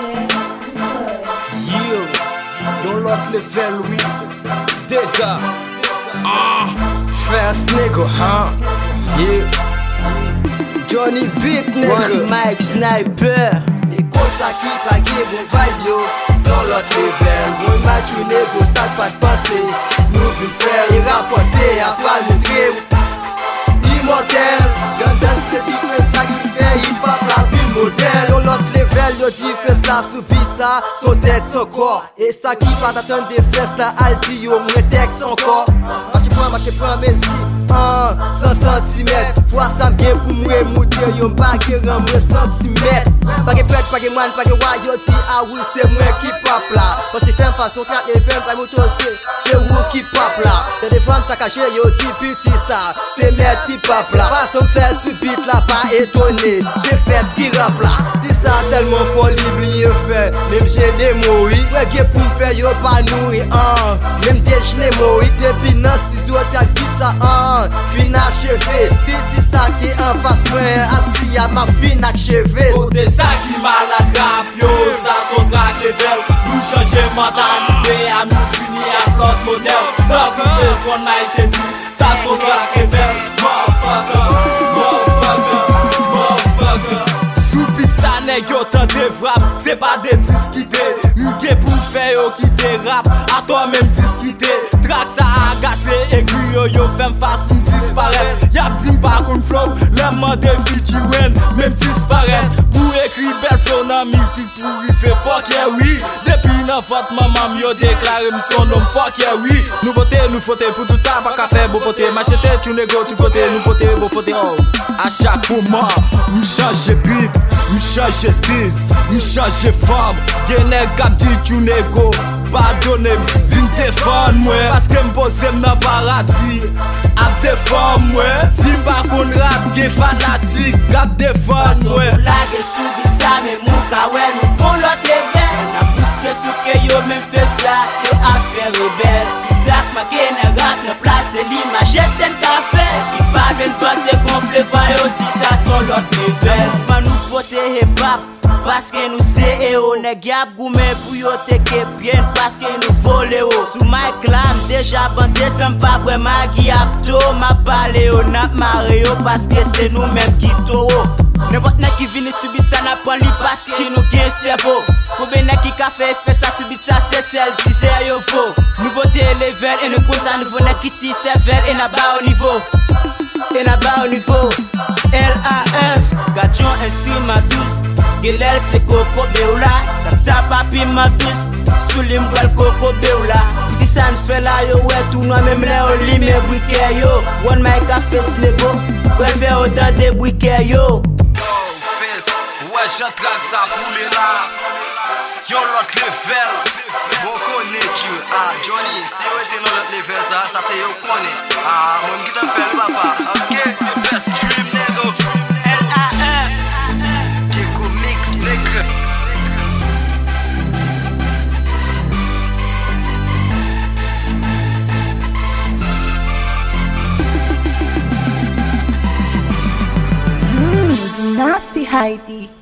Yon lot level, oui. Dega. First nigga, yeah. Johnny Beat, nigga. One Mike Sniper. E kosa ki pa ge bon vibe yo. Yon lot level. Mwen match ou nego, sa pa t'pense. Nou vin frère, e rapote a pral nou drew. Immortel. Yon dance de difference la ki fe hip hop la vil model. Yon lot level yo difference la sou beat sa. Son tête, son corps. E sa ki pa t'attend de fes la alti yo. Mwen tek son corps. Marche pran men si 100 cm. Fwa sa mgen pou mwen moute yo mbake ran mwen centimet. Page pet, page man, page wayoti. A wou se mwen ki pop la. Pase fem fason krat le fem pa moto se wou ki pop la. De de fam sakache yo ti piti sa. Se met ti pop la. Fason fè su beat la pa etone. Se fès ki rap la. Ti sa telman foli bliye fè. Mem jene moui. Wè ge pou mfè yo pa noui. Mem dejne moui. Depi nan studio tak beat sa fin acheve. Ti sa ki an fas mwen. Apsi ya ma fin acheve. Kote sa ki malak rap yo. Sa son track level. Nou chanje mentalite. A nou fini a plot model. Love you face one night and two. Sa son track level. Motherfucker, motherfucker, motherfucker. Sou beat sa neg yo tan de vrap. Se pa de diskite. Yon ge pou fè yo ki te rap. A to men diskite. Track sa agase. Ekri yo fèm fasin disparet. Yap dim pa kon flow. Lèman de fiji wen. Mem disparet. Pou ekri bel flow nan misik. Pou rife fuck yeah oui. Depi nan vot mamam yo deklare mi son nom fuck yeah oui. Nou vote nou fote pou tout sa pa ka fè bo pote. Manchester tu nego tout kote. Nou pote bo fote. A chak pouman m chanje beat. M chanje skills. M chanje fam. Genè kap di tu nego. Pardonne vin defan mwen. Paske m pose m nan paradis. Ap defan mwen. Si m pa kon rap ge fanatik. Ap defan mwen. Pason lage sou bit sa men mou ka wè nou bon lot level. Na pouske souke yo men fes la. Yo afe rebel. Zak ma genè rap nan place l'image sen ka fe. Ki pa ven pase gonfle fa yo di sa son lot level. Man nou pote hip hop. Paske nou se e o. Neg yap goumen pou yo teke bien. Paske nou vole o. Sou my clan deja bante sem pa bre magi ap to. Ma bale o nap mare yo. Paske se nou men ki to o. Nebot nek ki vini subit sa na pon li paske nou gen servo. Koube nek ki ka fe sa subit sa se sel ti se yo fo. Nou bote level e nou konta nouvo nek ki ti sevel e na ba o niveau. E na ba o niveau. LAF Gajon instru ma douce. Gelel se koko beoula. Tak sa papi ma douce. Soulim kwel koko beoula. Pouti san fè la yo wè tou nou mèm le o li me bwike yo. One mic a fes nego. Kwel fè o da de bwike yo. Ouais, j'attraque ça pour les là. Yon lot level. Bon connaît you. Johnny, si yo ete dans l'autre level ça c'est yo connaît. Moi qui t'en fais le papa. Ok, the best dream nigga. LAF Keko mix nigga. Nasty Heidi.